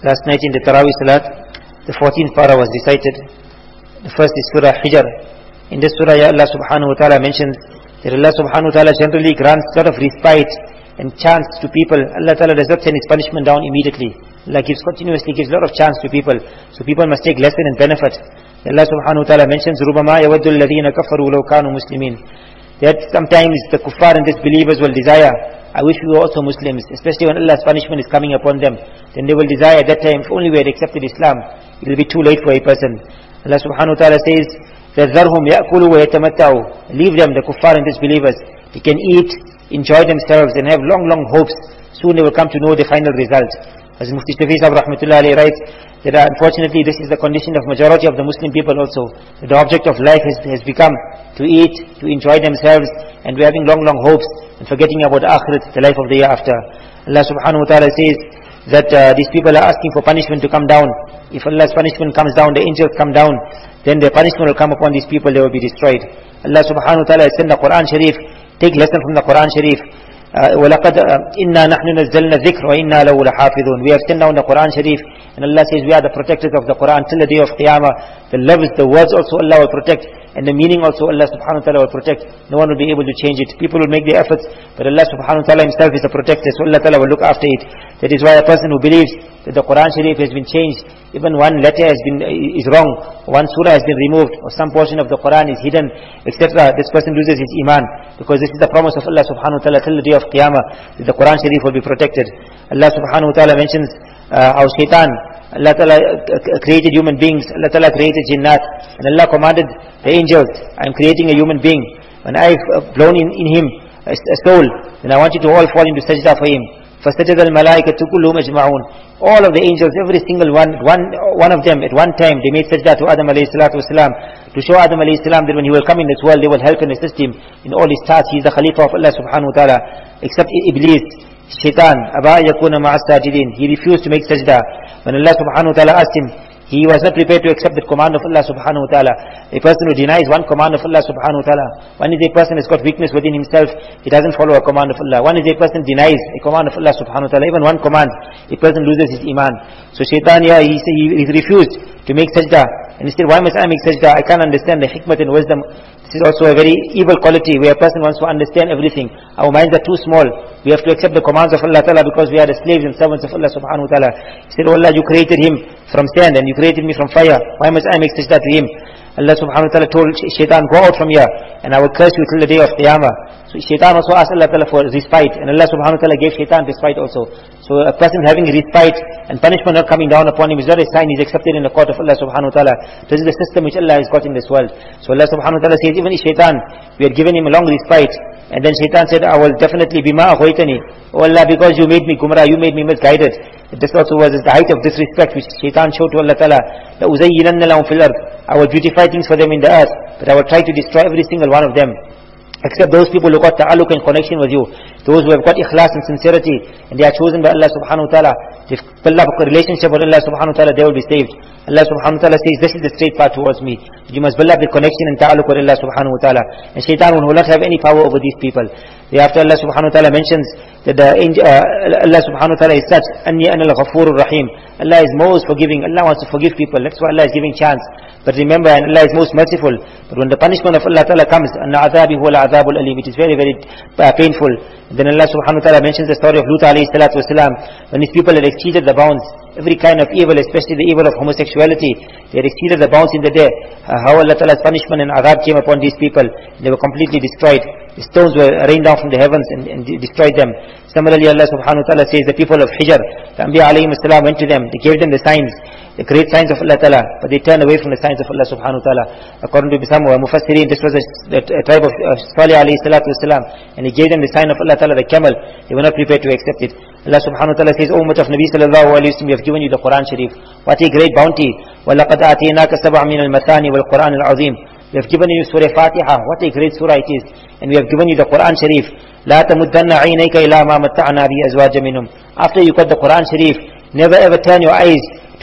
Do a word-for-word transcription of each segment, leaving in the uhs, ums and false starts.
Last night in the Taraweeh Salat, the fourteenth para was recited. The first is Surah Hijr. In this surah, Allah subhanahu wa ta'ala mentions that Allah subhanahu wa ta'ala generally grants a lot of respite and chance to people. Allah ta'ala does not send His punishment down immediately. Allah gives continuously gives a lot of chance to people. So people must take lesson and benefit. Allah subhanahu wa ta'ala mentions, رُبَمَا يَوَدُّ الَّذِينَ كَفَرُوا لَوْ كَانُوا مُسْلِمِينَ. That sometimes the kuffar and disbelievers will desire, I wish we were also Muslims, especially when Allah's punishment is coming upon them. Then they will desire at that time, if only we had accepted Islam, it will be too late for a person. Allah subhanahu wa ta'ala says, فَذَرْهُمْ يَأْكُلُوا وَيَتَمَتَّعُوا. Leave them, the kuffar and disbelievers. They can eat, enjoy themselves and have long, long hopes. Soon they will come to know the final result. As Mufti Shafi Sahib rahmatullah alayhi writes, that uh, unfortunately this is the condition of majority of the Muslim people also. That the object of life has, has become to eat, to enjoy themselves, and we're having long, long hopes, and forgetting about akhirat, the life of the year after. Allah subhanahu wa ta'ala says that uh, these people are asking for punishment to come down. If Allah's punishment comes down, the angels come down, then the punishment will come upon these people, they will be destroyed. Allah subhanahu wa ta'ala has sent the Quran Sharif. Take lesson from the Quran Sharif. وَلَقَدْ إِنَّا نَحْنُ نَزَّلْنَا الذِّكْرَ وَإِنَّا لَهُ لَحَافِظُونَ. We have sent down the Quran Sharif, and Allah says we are the protectors of the Quran till the day of Qiyamah. The levels, the words also Allah will protect, and the meaning also Allah subhanahu wa ta'ala will protect. No one will be able to change it. People will make their efforts, but Allah subhanahu wa ta'ala Himself is a protector, so Allah ta'ala will look after it. That is why a person who believes that the Quran Sharif has been changed, even one letter has been is wrong, one surah has been removed, or some portion of the Quran is hidden, et cetera, this person loses his iman, because this is the promise of Allah subhanahu wa ta'ala till the day of Qiyamah, that the Quran Sharif will be protected. Allah subhanahu wa ta'ala mentions uh, how shaitan, Allah ta'ala created human beings, Allah ta'ala created jinnat, and Allah commanded the angels, I am creating a human being. When I have blown in, in him a, a soul, then I want you to all fall into sajda for him. فَسَجَدَ الْمَلَائِكَةُ كُلُّهُمْ أَجْمَعُونَ. All of the angels, every single one, one, one of them, at one time, they made sajda to Adam alayhi salatu wasalam, to show Adam alayhi salam that when he will come in this world, they will help and assist him in all his tasks. He is the Khalifa of Allah subhanahu wa ta'ala, except Iblis, Shaitan, أَبَا يَكُونَ مَعَ السَّاجِدِينَ. He refused to make sajda. When Allah subhanahu wa ta'ala asked him, he was not prepared to accept the command of Allah subhanahu wa ta'ala. A person who denies one command of Allah subhanahu wa ta'ala, one is a person who has got weakness within himself, he doesn't follow a command of Allah. One is a person denies a command of Allah subhanahu wa ta'ala, even one command, a person loses his iman. So shaitan, yeah, he, he, he refused to make sajda, and he said, why must I make sajda? I can't understand the hikmat and wisdom. This is also a very evil quality, where a person wants to understand everything. Our minds are too small. We have to accept the commands of Allah ta'ala, because we are the slaves and servants of Allah subhanahu wa ta'ala. He said, oh Allah, you created him from sand, and you created me from fire. Why must I make sajda to him? Allah subhanahu wa ta'ala told shaitan, go out from here, and I will curse you till the day of Qiyamah. So shaitan also asked Allah ta'ala for respite, and Allah subhanahu wa ta'ala gave shaitan respite also. So a person having respite and punishment not coming down upon him is not a sign he's accepted in the court of Allah subhanahu wa ta'ala. This is the system which Allah has got in this world. So Allah subhanahu wa ta'ala says, even if shaitan, we had given him a long respite, and then shaitan said, I will definitely bima aghwaytani. Oh Allah, because you made me gumrah, you made me misguided. This also was the height of disrespect which shaitan showed to Allah ta'ala. لَأُزَيِّنَنَّ لَهُمْ فِي الْأَرْضِ. I will beautify things for them in the earth, but I will try to destroy every single one of them, except those people who got ta'alluq and connection with you, those who have got ikhlas and sincerity, and they are chosen by Allah subhanahu wa ta'ala. If build up a relationship with Allah subhanahu wa ta'ala, they will be saved. Allah subhanahu wa ta'ala says, this is the straight path towards me. You must build up the connection and ta'alluq with Allah subhanahu wa ta'ala. And shaitan will not have any power over these people. Thereafter Allah subhanahu wa ta'ala mentions that the angel, uh, Allah subhanahu wa ta'ala is such, أَنِّي أَنَا الْغَفُورُ الرَّحِيمُ. Allah is most forgiving. Allah wants to forgive people. That's why Allah is giving chance. But remember, and Allah is most merciful. But when the punishment of Allah ta'ala comes, أَنَّ عَذَابِ هُوَ الْعَذَابُ الْأَلِيمُ, it is very, very uh, painful. Then Allah subhanahu wa ta'ala mentions the story of Lut alayhi salatu wasalam, when his people had exceeded the bounds, every kind of evil, especially the evil of homosexuality, they had exceeded the bounds in the day. Uh, how Allah ta'ala's punishment and adhab came upon these people, they were completely destroyed. The stones were rained down from the heavens and, and destroyed them. Similarly, Allah subhanahu wa ta'ala says, the people of Hijr, the Anbiya alayhim as-salam went to them, they gave them the signs, the great signs of Allah ta'ala, but they turned away from the signs of Allah subhanahu wa ta'ala. According to some Mufassirin, this was a, a, a tribe of uh, Salih alayhi salatu wasalam, and he gave them the sign of Allah ta'ala, the camel. They were not prepared to accept it. Allah subhanahu wa ta'ala says, O ummah of Nabi sallallahu alayhi wa sallam, we have given you the Quran Sharif. What a great bounty. وَلَقَدْ آتَيْنَاكَ سَبْعًا مِنَ الْمَثَانِ وَالْقُرْآنِ الْعَظِيمِ. We have given you Surah Fatiha. What a great surah it is. And we have given you the Quran Sharif. لَا تَمُدَّنَّ عَيْنَيْكَ إِلَى مَا مَتَّعْنَا بِهِ أَزْوَاجًا مِنْهُمْ. After you got the Quran Sharif, never ever turn your eyes to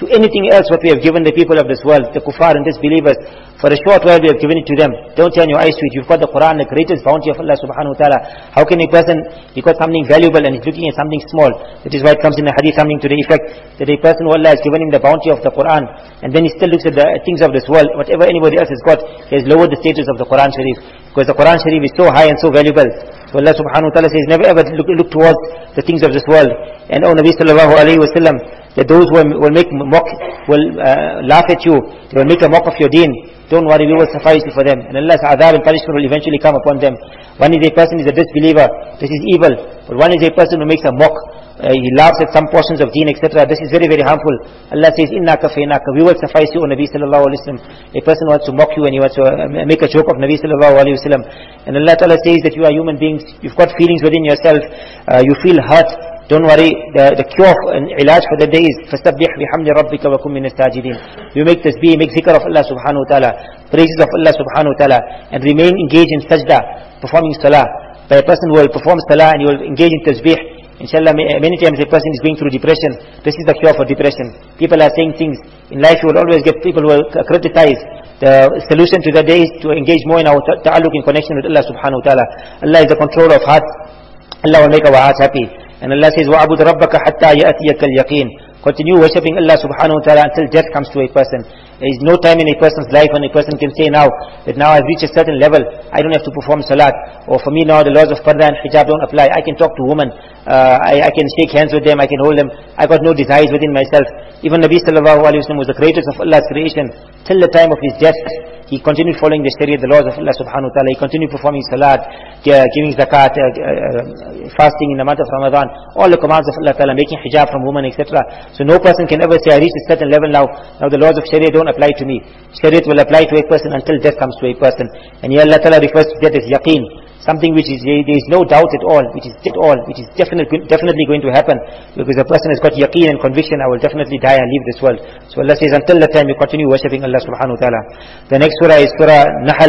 to anything else what we have given the people of this world, the kuffar and disbelievers. For a short while we have given it to them. Don't turn your eyes to it. You've got the Quran, the greatest bounty of Allah subhanahu wa ta'ala. How can a person, he got something valuable and he's looking at something small? That is why it comes in the hadith something to the effect that a person who Allah has given him the bounty of the Quran, and then he still looks at the things of this world, whatever anybody else has got, he has lowered the status of the Quran Sharif. Because the Quran Sharif is so high and so valuable. So Allah subhanahu wa ta'ala says, never ever look, look towards the things of this world. And oh Nabi sallallahu alayhi wa sallam, that those who will make mock, will uh, laugh at you, they will make a mock of your deen. Don't worry, we will suffice you for them. And Allah's adhab and punishment will eventually come upon them. One is a person is a disbeliever, this is evil. But one is a person who makes a mock, uh, he laughs at some portions of deen, et cetera. This is very, very harmful. Allah says, Inna kafaynaka, we will suffice you, O Nabi sallallahu alayhi wa sallam. A person wants to mock you and he wants to uh, make a joke of Nabi sallallahu alayhi wa sallam. And Allah Ta'ala says that you are human beings, you've got feelings within yourself, uh, you feel hurt. Don't worry, the, the cure and ilaj for the day is فَسَبِّحْ بِحَمْدِ رَبِّكَ وَكُمْ مِنَ السَّاجِدِينَ. You make tasbih, make zikr of Allah subhanahu wa ta'ala, praises of Allah subhanahu wa ta'ala, and remain engaged in sajda, performing salah. By a person who will perform salah and he will engage in tasbih, inshallah, many times a person is going through depression. This is the cure for depression. People are saying things. In life you will always get people who will criticize. The solution to that day is to engage more in our ta'alluq in connection with Allah subhanahu wa ta'ala. Allah is the controller of hearts. Allah will make our hearts happy. And Allah says, وَعَبُدْ رَبَّكَ حَتَّى يَأْتِيَكَ الْيَقِينَ. Continue worshipping Allah subhanahu wa ta'ala until death comes to a person. There is no time in a person's life when a person can say now, that now I've reached a certain level, I don't have to perform salat. Or for me now the laws of parda and hijab don't apply. I can talk to women, uh, I, I can shake hands with them, I can hold them. I got no desires within myself. Even Nabi sallallahu alayhi wa sallam was the greatest of Allah's creation. Till the time of his death, he continued following the sharia, the laws of Allah subhanahu wa ta'ala. He continued performing salat, giving zakat, uh, uh, fasting in the month of Ramadan, all the commands of Allah ta'ala, making hijab from women, et cetera. So no person can ever say, I reached a certain level now, now the laws of sharia don't apply to me. Sharia will apply to a person until death comes to a person. And here Allah ta'ala refers to death as yaqeen, something which is, there is no doubt at all, which is at all, which is definitely, definitely going to happen. Because a person has got yaqeen and conviction, I will definitely die and leave this world. So Allah says, until that time you continue worshipping Allah subhanahu wa ta'ala. The next surah is Surah Nahl,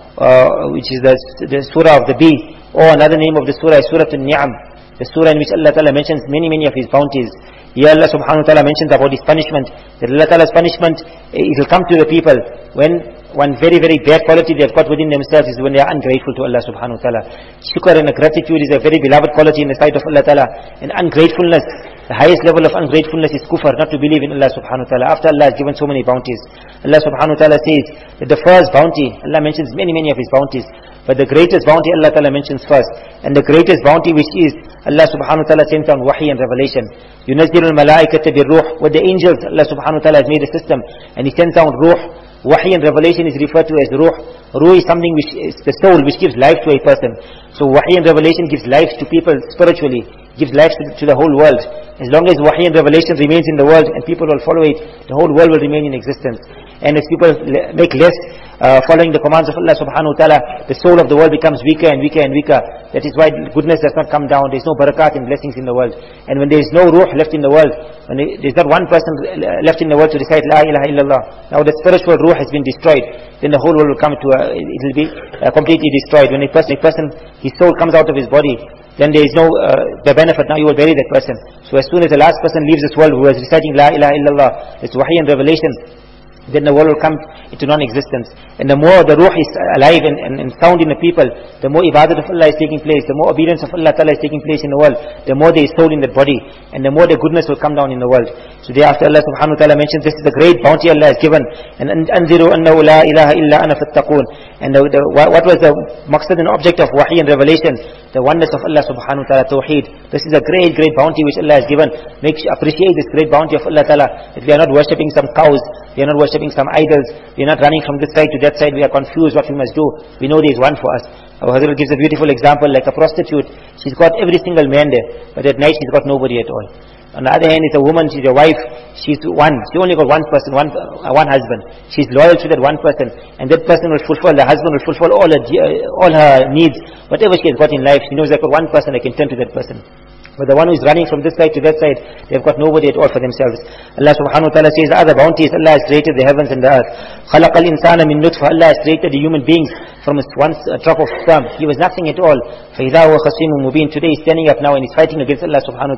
uh, which is the, the surah of the bee, or another name of the surah is Surah An-Ni'am, the surah in which Allah ta'ala mentions many, many of his bounties. Here Allah subhanahu wa ta'ala mentions about his punishment, that Allah ta'ala's punishment, it will come to the people when one very, very bad quality they have got within themselves is when they are ungrateful to Allah subhanahu wa ta'ala. Shukr and gratitude is a very beloved quality in the sight of Allah ta'ala. And ungratefulness, the highest level of ungratefulness is kufr, not to believe in Allah subhanahu wa ta'ala, after Allah has given so many bounties. Allah subhanahu wa ta'ala says that the first bounty, Allah mentions many, many of his bounties, but the greatest bounty Allah ta'ala mentions first. And the greatest bounty which is, Allah subhanahu wa ta'ala sends down wahi and revelation. يُنَزِّلُ الْمَلَائِكَةَ بِالْرُوحِ. With the angels, Allah subhanahu wa ta'ala has made a system, and He sends down ruh. Wahi and revelation is referred to as ruh. Ruh is something which is the soul, which gives life to a person. So wahi and revelation gives life to people spiritually, gives life to, to the whole world. As long as wahi and revelation remains in the world and people will follow it, the whole world will remain in existence. And as people make less uh, following the commands of Allah subhanahu wa ta'ala, the soul of the world becomes weaker and weaker and weaker. That is why goodness does not come down. There is no barakat and blessings in the world. And when there is no ruh left in the world, when there is not one person left in the world to recite La ilaha illallah, now the spiritual ruh has been destroyed, then the whole world will come to a, it will be uh, completely destroyed. When a person, a person, his soul comes out of his body, then there is no uh, the benefit. Now you will bury that person. So as soon as the last person leaves this world who is reciting La ilaha illallah, it's wahi and revelation, then the world will come into non-existence. And the more the ruh is alive and, and, and sound in the people, the more ibadat of Allah is taking place, the more obedience of Allah Ta'ala is taking place in the world, the more there is soul in that body, and the more the goodness will come down in the world. So thereafter Allah subhanahu wa ta'ala mentions this is the great bounty Allah has given. And anziru annahu la ilaha illa ana fattaqun. And the, the, what was the maqsad and object of wahi and revelation? The oneness of Allah subhanahu wa ta'ala, tawheed. This is a great, great bounty which Allah has given. Make appreciate this great bounty of Allah Ta'ala, that we are not worshipping some cows, we are not worshipping some idols, we are not running from this side to that side, we are confused what we must do. We know there is one for us. Our Hazrat gives a beautiful example, like a prostitute. She's got every single man there, but at night she's got nobody at all. On the other hand, it's a woman, she's a wife, she's one, she only got one person, one uh, one husband. She's loyal to that one person, and that person will fulfill, the husband will fulfill all her, uh, all her needs. Whatever she has got in life, she knows that for one person I can turn to that person. But the one who is running from this side to that side, they have got nobody at all for themselves. Allah subhanahu wa ta'ala says, the other bounties, Allah has created the heavens and the earth. خَلَقَ الْإِنسَانَ مِن نُطْفَةٍ. Allah has created the human beings from one drop of sperm. He was nothing at all. فَإِذَا هُوَ خَصِيمٌ مُبِينٌ. Today he's standing up now and he's fighting against Allah subhanahu wa ta'ala.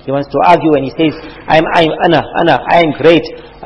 He wants to argue and he says, I'm, I'm, Ana, Ana, I am great.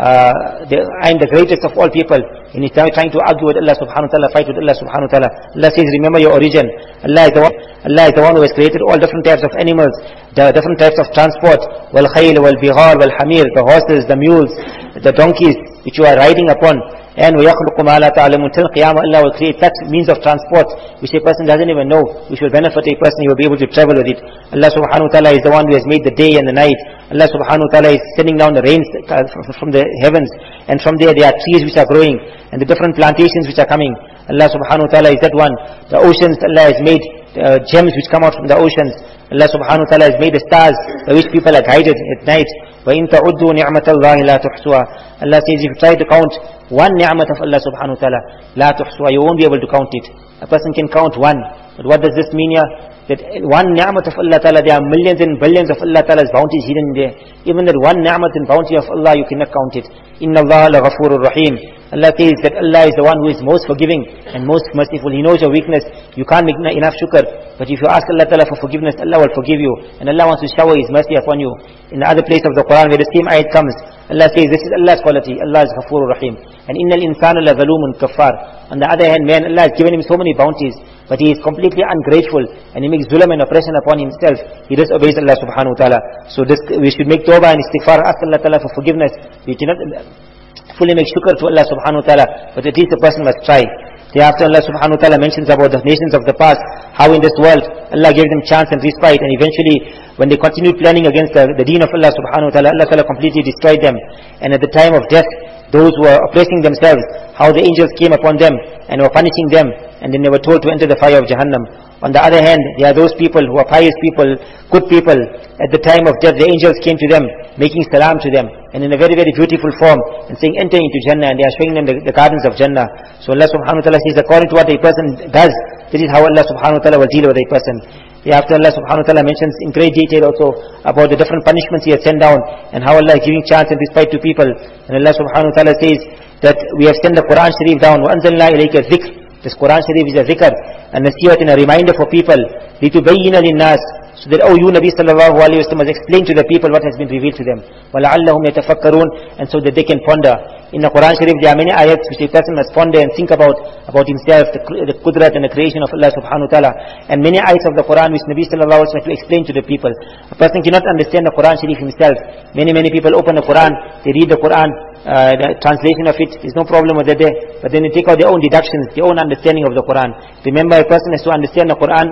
Uh, the, I am the greatest of all people. And he's trying to argue with Allah subhanahu wa ta'ala, fight with Allah subhanahu wa ta'ala. Allah says, remember your origin. Allah is the one, Allah is the one who has created all different types of animals, the different types of transport, wal khayl, wal bighal, wal hamir, the horses, the mules, the donkeys, which you are riding upon. And وَيَخْلُقُ مَا لَا تَعْلَمُونَ till Qiyamah, Allah will create such means of transport which a person doesn't even know, which will benefit a person. He will be able to travel with it. Allah subhanahu wa ta'ala is the one who has made the day and the night. Allah subhanahu wa ta'ala is sending down the rains from the heavens, and from there there are trees which are growing, and the different plantations which are coming. Allah subhanahu wa ta'ala is that one. The oceans, Allah has made uh, gems which come out from the oceans. Allah subhanahu wa ta'ala has made the stars by which people are guided at night. وَإِن تَعُدُّوا نِعْمَةَ اللَّهِ لَا تُحْصُوهَا. Allah says, if you try to count one ni'mat of Allah subhanahu wa ta'ala, لَا تُحْصُوهَا, you won't be able to count it. A person can count one. But what does this mean here? That one ni'mat of Allah ta'ala, there are millions and billions of Allah ta'ala's bounties hidden there. Even that one ni'mat and bounty of Allah, you cannot count it. Inna Allah la ghafurur rahim. Allah says that Allah is the one who is most forgiving and most merciful. He knows your weakness. You can't make enough shukr. But if you ask Allah ta'ala for forgiveness, Allah will forgive you. And Allah wants to shower His mercy upon you. In the other place of the Quran where the same ayat comes, Allah says this is Allah's quality. Allah is ghafurur rahim. And innal insana la zalumun kaffar. On the other hand, man, Allah has given him so many bounties, but he is completely ungrateful and he makes zulm and oppression upon himself. He disobeys Allah subhanahu wa ta'ala. So this, we should make tawbah and istighfar, ask Allah ta'ala for forgiveness. We cannot fully make shukr to Allah subhanahu wa ta'ala, but at least the person must try. Thereafter Allah subhanahu wa ta'ala mentions about the nations of the past, how in this world Allah gave them chance and respite, and eventually when they continued planning against the, the deen of Allah subhanahu wa ta'ala, Allah ta'ala completely destroyed them. And at the time of death, those who were oppressing themselves, how the angels came upon them and were punishing them, and then they were told to enter the fire of Jahannam. On the other hand, there are those people who are pious people, good people. At the time of death, the angels came to them, making salam to them, and in a very, very beautiful form, and saying, enter into Jannah, and they are showing them the, the gardens of Jannah. So Allah subhanahu wa ta'ala says, according to what a person does, this is how Allah subhanahu wa ta'ala will deal with a person. Thereafter Allah subhanahu wa ta'ala mentions in great detail also about the different punishments He has sent down, and how Allah is giving chance and respite to people. And Allah subhanahu wa ta'ala says that we have sent the Quran Sharif down, وَأَنزَلْنَا إِلَيْكَ الذِّكْرِ. This Quran Sharif is a zikr, and nasihat, and a reminder for people. لِتُبَيِّنَ لِلنَّاسِ. So that, oh, you Nabi sallallahu alayhi wa sallam, must explain to the people what has been revealed to them. وَلَعَلَّهُمْ يَتَفَكَّرُونَ. And so that they can ponder. In the Quran Sharif, there are many ayats which a person must ponder and think about, about himself, the, the qudrat and the creation of Allah subhanahu wa ta'ala. And many ayats of the Quran which Nabi sallallahu alayhi wa sallam to explain to the people. A person cannot understand the Quran Sharif himself. Many, many people open the Quran, they read the Quran, uh, the translation of it, there's no problem with that there. But then they take out their own deductions, their own understanding of the Quran. Remember, a person has to understand the Quran,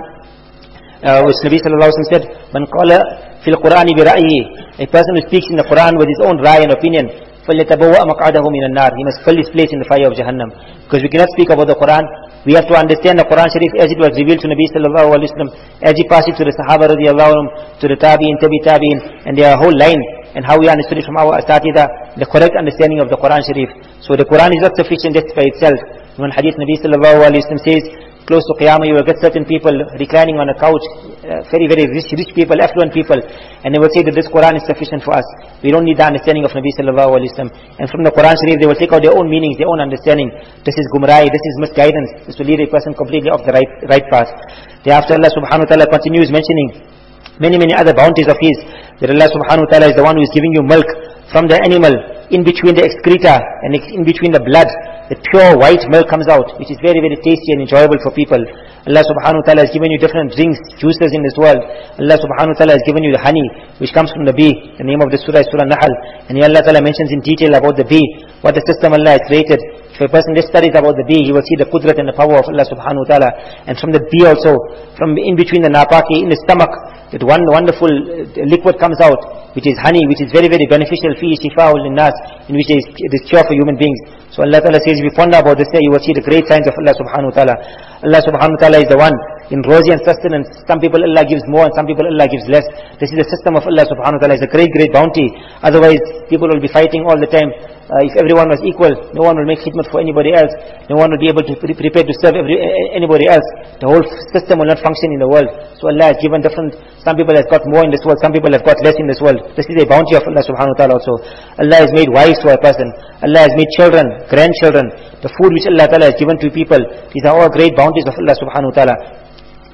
uh, which Nabi sallallahu alayhi wa sallam said, Man qala fil Qurani bi ra'yihi. A person who speaks in the Quran with his own rai and opinion, فَلْيَتَبَوَّأْ مَقْعَدَهُ مِنَ النَّارِ. He must fill his place in the fire of Jahannam. Because we cannot speak about the Quran. We have to understand the Quran Sharif as it was revealed to Nabi sallallahu alayhi wa sallam, as he passed it to the Sahaba radiallahu anhum, to the Tabi'in, Tabi Tabi'in, and their whole line, and how we understood it from our Asatida, the correct understanding of the Quran Sharif. So the Quran is not sufficient just by itself. When Hadith Nabi sallallahu alayhi wa sallam says, close to Qiyamah, you will get certain people reclining on a couch, uh, very, very rich, rich people, affluent people, and they will say that this Quran is sufficient for us. We don't need the understanding of Nabi sallallahu alayhi wa sallam. And from the Quran Sharif, they will take out their own meanings, their own understanding. This is gumrai, this is misguidance. This will lead a person completely off the right, right path. Thereafter Allah subhanahu wa ta'ala continues mentioning many, many other bounties of His. That Allah subhanahu wa ta'ala is the one who is giving you milk from the animal, in between the excreta and in between the blood. The pure white milk comes out, which is very, very tasty and enjoyable for people. Allah subhanahu wa ta'ala has given you different drinks, juices in this world. Allah subhanahu wa ta'ala has given you the honey, which comes from the bee. The name of the surah is Surah Nahl. And here Allah ta'ala mentions in detail about the bee, what the system Allah has created. If a person just studies about the bee, he will see the qudrat and the power of Allah subhanahu wa ta'ala. And from the bee also, from in between the napaki, in the stomach, that one wonderful liquid comes out, which is honey, which is very, very beneficial, fi shifa'ul linnas, in which it is, it is cure for human beings. So Allah Ta'ala says, if you ponder about this, you will see the great signs of Allah subhanahu wa ta'ala. Allah subhanahu wa ta'ala is the one in rosy and sustenance. Some people Allah gives more and some people Allah gives less. This is the system of Allah subhanahu wa ta'ala. It's a great, great bounty. Otherwise, people will be fighting all the time. Uh, if everyone was equal, no one will make khidmat for anybody else. No one will be able to pre prepare to serve every, anybody else. The whole system will not function in the world. So Allah has given different, some people have got more in this world, some people have got less in this world. This is a bounty of Allah subhanahu wa ta'ala also. Allah has made wives for a person. Allah has made children, grandchildren. The food which Allah ta'ala has given to people, these are all great bounties of Allah subhanahu wa ta'ala.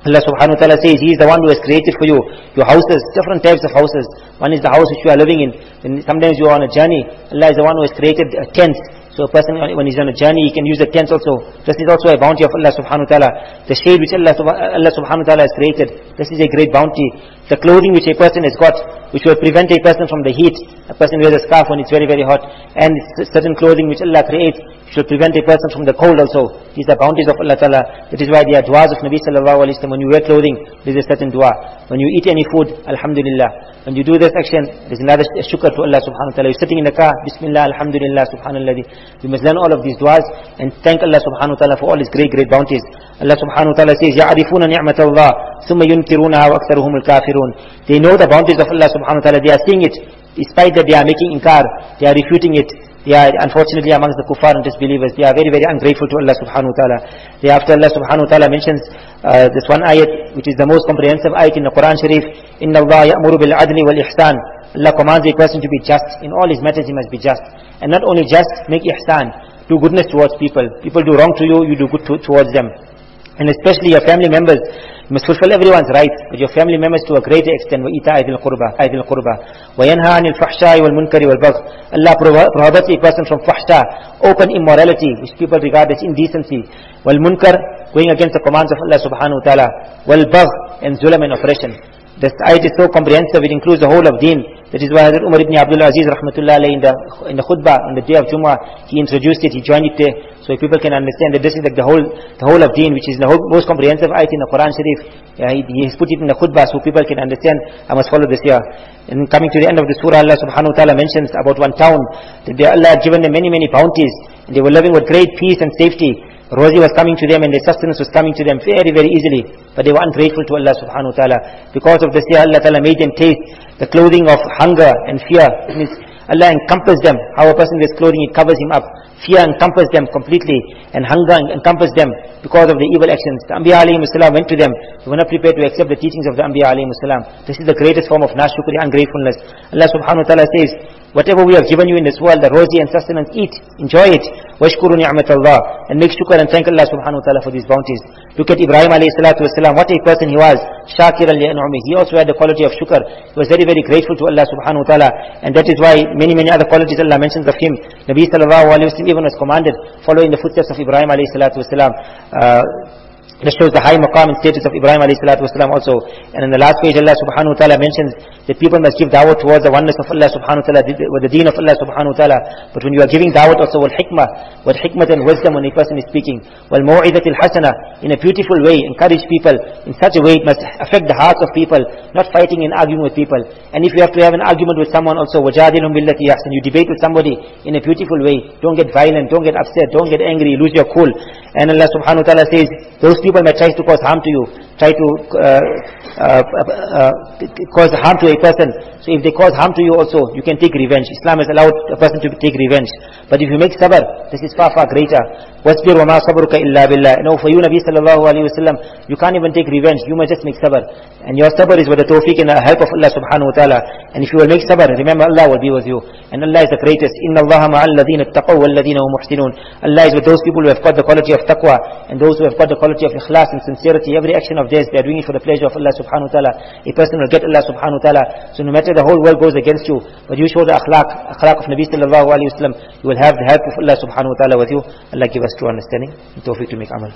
Allah subhanahu wa ta'ala says He is the one who has created for you your houses, different types of houses. One is the house which you are living in. And sometimes you are on a journey. Allah is the one who has created a tent. So a person, when he's on a journey, he can use the tents also. This is also a bounty of Allah subhanahu wa ta'ala. The shade which Allah, Allah subhanahu wa ta'ala has created, this is a great bounty. The clothing which a person has got, which will prevent a person from the heat. A person wears a scarf when it's very, very hot. And certain clothing which Allah creates, should prevent a person from the cold also. These are bounties of Allah Ta'ala. That is why there are du'as of Nabi Sallallahu Alaihi Wasallam. When you wear clothing, there is a certain dua. When you eat any food, Alhamdulillah. When you do this action, there is another shukr to Allah Subhanahu Wa Ta'ala. You're sitting in the car, Bismillah, Alhamdulillah, Subhanallah. You must learn all of these du'as and thank Allah Subhanahu Wa Ta'ala for all His great, great bounties. Allah Subhanahu Wa Ta'ala says, يَعْرِفُونَ نِعْمَةَ اللَّهِ ثُمَّ يُنْكِرُونَهَا وَأَكْثَرُهُمُ الْكَافِرُونَ. They know the bounties of Allah Subhanahu Wa Ta'ala. They are seeing it. Despite that they are making inkar, they are refuting it. They are unfortunately amongst the kuffar and disbelievers. They are very, very ungrateful to Allah subhanahu wa ta'ala. Thereafter Allah subhanahu wa ta'ala mentions uh, this one ayat, which is the most comprehensive ayat in the Quran Sharif. Inna Allah ya'muru bil adli wal ihsan. Allah commands a person to be just. In all his matters he must be just. And not only just, make ihsan. Do goodness towards people. People do wrong to you, you do good to, towards them. And especially your family members. You must fulfill everyone's rights, but your family members to a greater extent. وَإِيتَاءِ ذِي الْقُرْبَى ذِي الْقُرْبَى وَيَنْهَى عَنِ الْفَحْشَاءِ وَالْمُنْكَرِ وَالْبَغْيِ. Allah prohibits a person from fahsha, open immorality, which people regard as indecency. وَالْمُنْكَرِ, going against the commands of Allah subhanahu wa ta'ala. وَالْبَغْيِ, and zulm and oppression. This ayat is so comprehensive, it includes the whole of deen. That is why Hazrat Umar ibn Abdul Aziz rahmatullah alayhi in the, in the khutbah on the day of Jummah, he introduced it, he joined it there, so people can understand that this is like the whole, the whole of deen, which is the whole, most comprehensive ayat in the Quran Sharif. Yeah, he, he has put it in the khutbah so people can understand, I must follow this here. And coming to the end of the surah, Allah subhanahu wa ta'ala mentions about one town, that they, Allah had given them many, many bounties, and they were living with great peace and safety. Rozi was coming to them and their sustenance was coming to them very, very easily. But they were ungrateful to Allah subhanahu wa ta'ala. Because of this, Allah ta'ala made them taste the clothing of hunger and fear. It means Allah encompassed them. How a person wears clothing, it covers him up. Fear encompassed them completely. And hunger encompassed them because of the evil actions. The Anbiya alayhi salam went to them. They were not prepared to accept the teachings of the Anbiya alayhi salam. This is the greatest form of nashukri, ungratefulness. Allah subhanahu wa ta'ala says, whatever we have given you in this world, the rosy and sustenance, eat, enjoy it. وَاشْكُرُوا نِعْمَةَ اللَّهِ, and make shukr and thank Allah subhanahu wa ta'ala for these bounties. Look at Ibrahim alayhi salatu wasalam, what a person he was. شَاكِرًا لِأَنْعُمِهِ, he also had the quality of shukr. He was very, very grateful to Allah subhanahu wa ta'ala. And that is why many, many other qualities Allah mentions of him. Nabi sallallahu alayhi wa sallam even was commanded, following the footsteps of Ibrahim alayhi salatu wasalam. Uh, This shows the high maqam and status of Ibrahim alayhi salatu wasalam also. And in the last page Allah subhanahu wa ta'ala mentions that people must give da'wah towards the oneness of Allah subhanahu wa ta'ala, with the deen of Allah subhanahu wa ta'ala. But when you are giving da'wah also with hikmah, with hikmah and wisdom when a person is speaking, wal maw'idatil hasana, in a beautiful way, encourage people in such a way it must affect the hearts of people, not fighting and arguing with people. And if you have to have an argument with someone also, wajadilhum billati ahsan, you debate with somebody in a beautiful way. Don't get violent, don't get upset, don't get angry, lose your cool. And Allah subhanahu wa ta'ala says, those people may try to cause harm to you, try to uh, uh, uh, cause harm to a person. So if they cause harm to you also, you can take revenge. Islam has allowed a person to take revenge. But if you make sabr, this is far, far greater. وَاسْبِرْ وَمَا صَبْرُكَ إِلَّا بِاللَّهِ. Now for you, Nabi sallallahu alayhi wa sallam, you can't even take revenge. You must just make sabr. And your sabr is with the tawfiq and the help of Allah subhanahu wa ta'ala. And if you will make sabr, remember Allah will be with you. And Allah is the greatest. إِنَّ اللَّهَ مَعَ الَّذِينَ اتَّقَوْا وَالَّذِينَ هُمْ مُحْسِنُونَ. Allah is with those people who have got the quality of taqwa, and those who have got the quality of ikhlas and sincerity. Every action of theirs, they are doing it for the pleasure of Allah subhanahu wa ta'ala. A person will get Allah subhanahu wa ta'ala. So no matter the whole world goes against you, but you show the akhlaq, akhlaq of Nabi sallallahu alayhi wa sallam, you will have the help of Allah subhanahu wa ta'ala with you. Allah give us true understanding and tawfiq to make amal.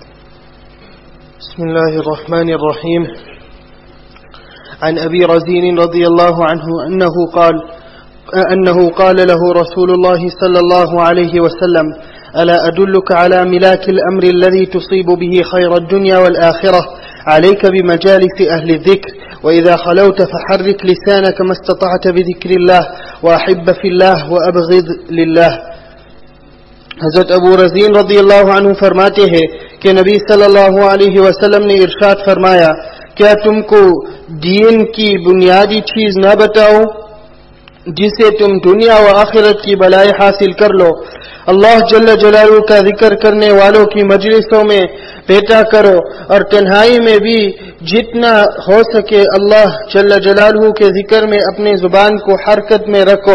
Bismillahir Rahmanir Rahim. عن أبي رزين رضي الله عنه أنه قال أنه قال له رسول الله صلى الله عليه وسلم ألا أدلك على ملاك الأمر الذي تصيب به خير الدنيا والآخرة عليك بمجالس أهل الذكر وإذا خلوت فحرك لسانك ما استطعت بذكر الله وأحب في الله وأبغض لله. حضرت ابو رزین رضی اللہ عنہ فرماتے ہیں کہ نبی صلی اللہ علیہ وسلم نے ارشاد فرمایا, کیا تم کو دین کی بنیادی چیز نہ بتاؤں جسے تم دنیا و آخرت کی بلائے حاصل کر لو. اللہ جل جلالہ کا ذکر کرنے والوں کی مجلسوں میں بیٹھا کرو اور تنہائی میں بھی جتنا ہو سکے اللہ جل جلالہ کے ذکر میں اپنے زبان کو حرکت میں رکھو.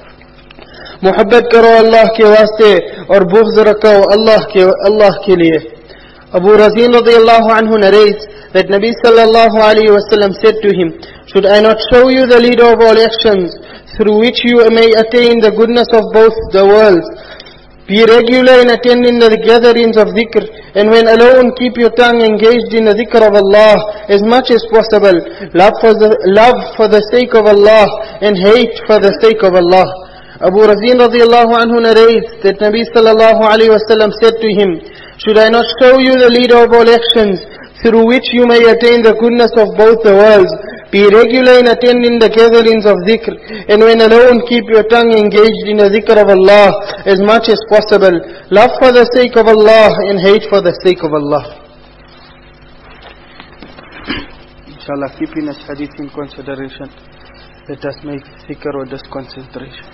محبت کرو اللہ کے واسطے اور بغض رکھو اللہ کے اللہ کے لیے. Abu Razin radiallahu anhu narrates that Nabi sallallahu alayhi wasallam said to him, should I not show you the leader of all actions through which you may attain the goodness of both the worlds? Be regular in attending the gatherings of dhikr, and when alone keep your tongue engaged in the dhikr of Allah as much as possible. Love for the, love for the sake of Allah and hate for the sake of Allah. Abu Razin radiallahu anhu narrates that Nabi sallallahu alayhi wasallam said to him, should I not show you the leader of all actions through which you may attain the goodness of both the worlds? Be regular in attending the gatherings of dhikr, and when alone keep your tongue engaged in the dhikr of Allah as much as possible. Love for the sake of Allah and hate for the sake of Allah. Inshallah, keeping this hadith in consideration, let us make dhikr or this concentration.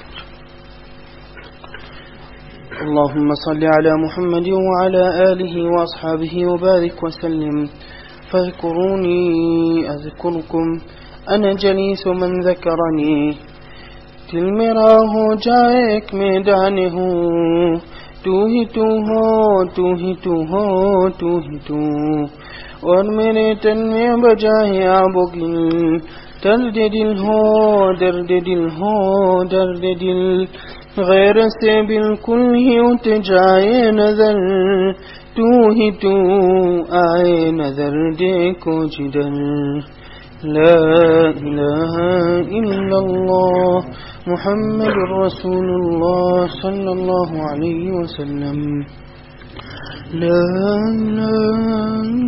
اللهم صل على محمد وعلى آله وأصحابه وبارك وسلم. فاذكروني أذكركم أنا جليس من ذكرني. दिल मेरा हो जाए एक मैदान हूँ, तू ही तू हो, तू ही तू हो, तू ही तू, और मेरे तन में बजाए आबोगिल. दर्द दिल हो, दर्द दिल हो, दर्द दिल, गैर से बिल्कुल ही उठ जाए नजर. तू ही तू आए नजर देखो जिधर. ला इलाहा इल्लल्लाह मुहम्मदुर रसूलुल्लाह सल्लल्लाहु अलैहि वसल्लम. ला इलाहा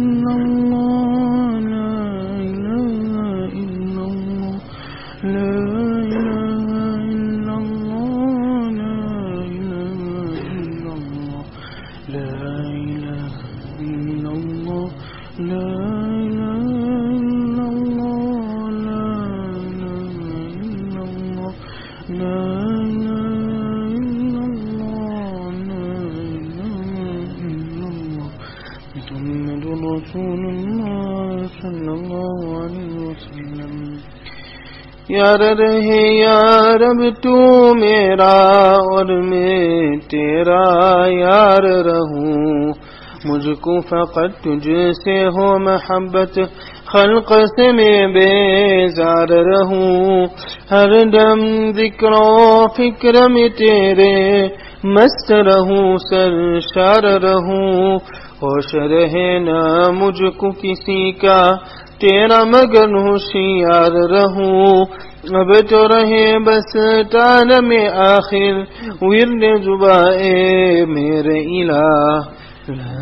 इल्लल्लाह, ला यार रहे यार अब तू मेरा और मैं तेरा यार रहूं. मुझको फकत तुझसे हो मोहब्बत, खल्क से मैं बेजार रहूं. हर दम जिक्रो फिक्र में तेरे मस्त रहूं, सरशार रहूं. होश रहे ना मुझको किसी का तेरा मगर होशियार रहूं. अब तो रहे बस तान में आखिर विर्द जुबाए मेरे इलाह. ला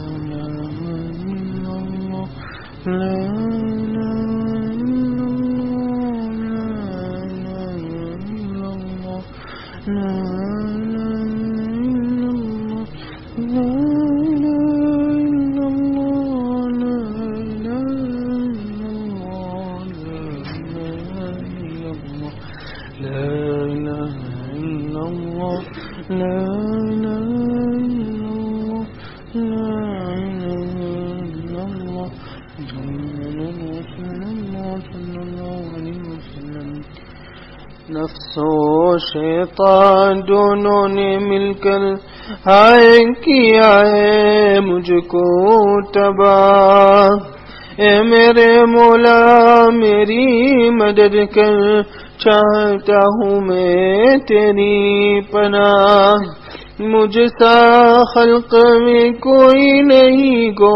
नफ्सो शैतान दोनों ने मिलकर हाय किया है मुझको तबाह. ए मेरे मौला मेरी मदद कर, चाहता हूँ मैं तेरी पनाह. मुझसा खल्क में कोई नहीं गो,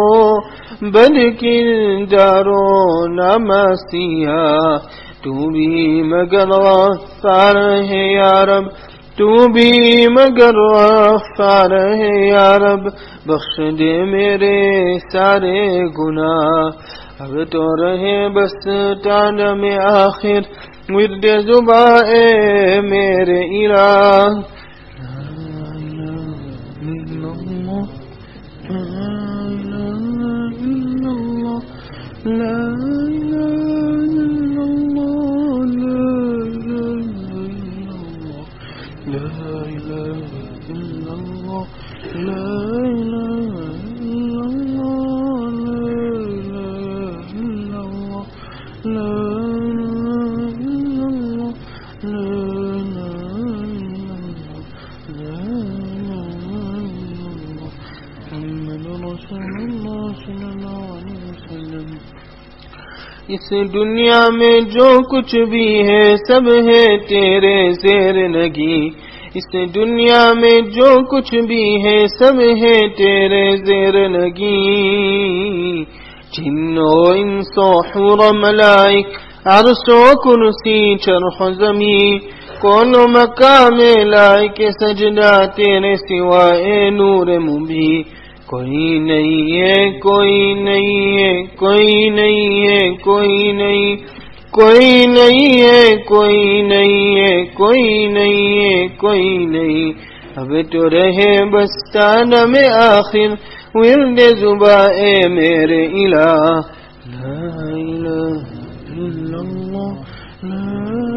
बदकिरदारो नमासिया. तू भी मगर गफ्फार है या रब, तू भी मगर गफ्फार है या रब. बख्श दे मेरे सारे गुनाह. अब तो रहे बस तान में आखिर विर्द जुबाए मेरे इलाह. वसल्लम। इस दुनिया में जो कुछ भी है सब है तेरे ज़ेर नगी। इस दुनिया में जो कुछ भी है सब है तेरे ज़ेर नगी। जिन्नो इंसो हुर मलाइक अर्शो कुर्सी चरह ज़मी। कोनो मकाम लाइक सजदा तेरे सिवाए नूर मुबी। कोई नहीं है कोई नहीं है कोई नहीं है कोई नहीं कोई नहीं है कोई नहीं है कोई नहीं है कोई नहीं। अब तो रहे बस ताना में आखिर विर्द जुबा ए मेरे इलाह। ला इलाहा इल्लल्लाह ला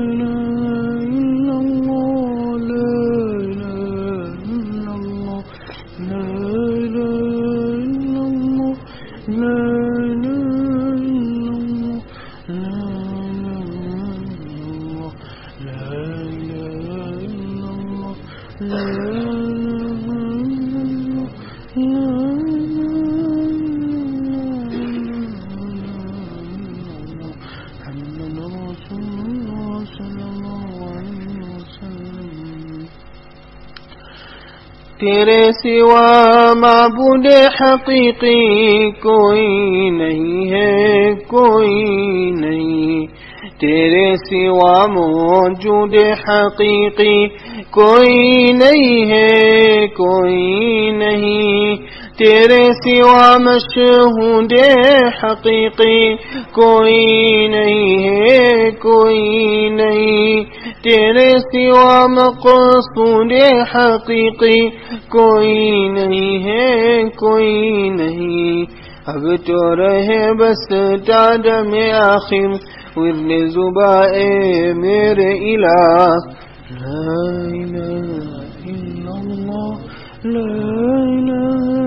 तेरे सिवा माबूदे हकीकी कोई नहीं है कोई नहीं। तेरे सिवा मौजूद हकीकी कोई नहीं है कोई नहीं। तेरे सिवा मशहूद हकीकी कोई नहीं है कोई नहीं। तेरे सिवा मक़सूद हकीकी कोई नहीं है कोई नहीं। अब तो रहे बस तादा में आखिर विर्द जुबा ए मेरे इलाह। ला इलाहा इल्लल्लाह ला इलाहा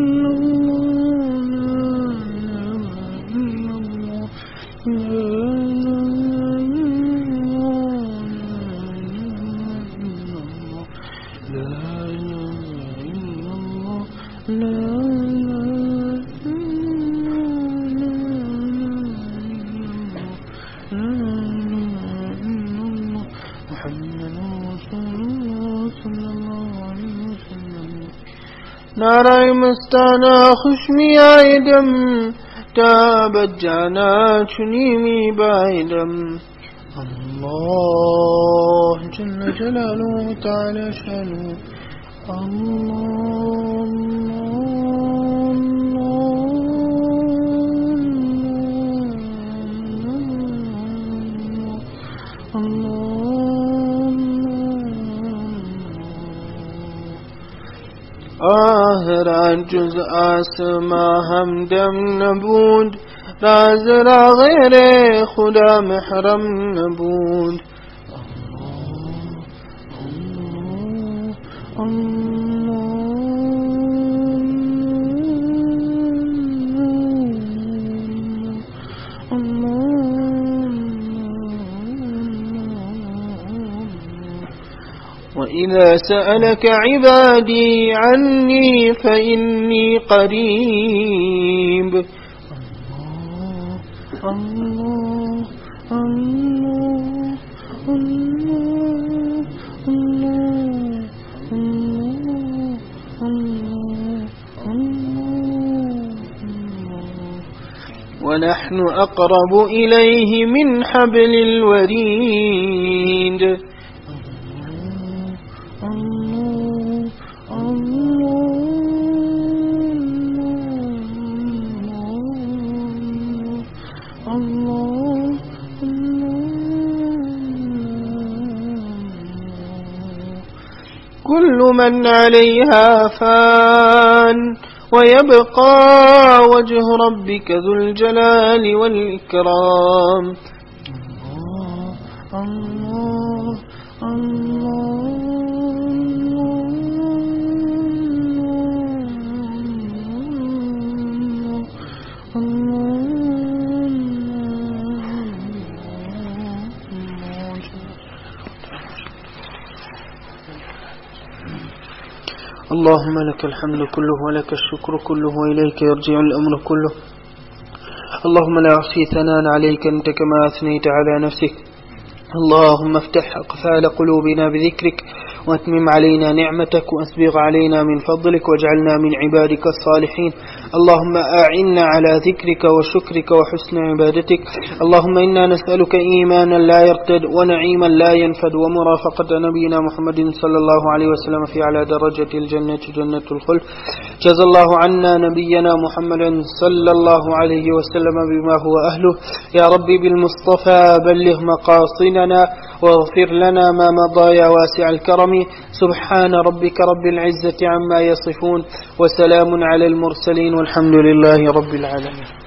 इल्लल्लाह नाराय मस्ताना खुशमी आयदम ताबत जाना चुनीमी बायदम। अल्लाह जल्ल जलालुहु तआला शानुहु। آهران جز آسما همدم نبود راز را غیر خدا محرم نبود. الله وإذا سألك عبادي عني فإني قريب. الله الله الله الله الله الله. ونحن أقرب إليه من حبل الوريد. كل من عليها فان ويبقى وجه ربك ذو الجلال والإكرام. الله الله اللهم لك الحمد كله ولك الشكر كله وإليك يرجع الأمر كله اللهم لا أحصي ثناء عليك أنت كما أثنيت على نفسك. اللهم افتح أقفال قلوبنا بذكرك واتمم علينا نعمتك وأسبغ علينا من فضلك واجعلنا من عبادك الصالحين. اللهم أعنا على ذكرك وشكرك وحسن عبادتك. اللهم إنا نسألك إيمانا لا يرتد ونعيما لا ينفد ومرافقة نبينا محمد صلى الله عليه وسلم في على درجة الجنة جنة الخلد. جزا الله عنا نبينا محمد صلى الله عليه وسلم بما هو أهله. يا ربي بالمصطفى بلغ مقاصدنا واغفر لنا ما مضى يا واسع الكرم. سبحان ربك رب العزة عما يصفون وسلام على المرسلين والحمد لله رب العالمين.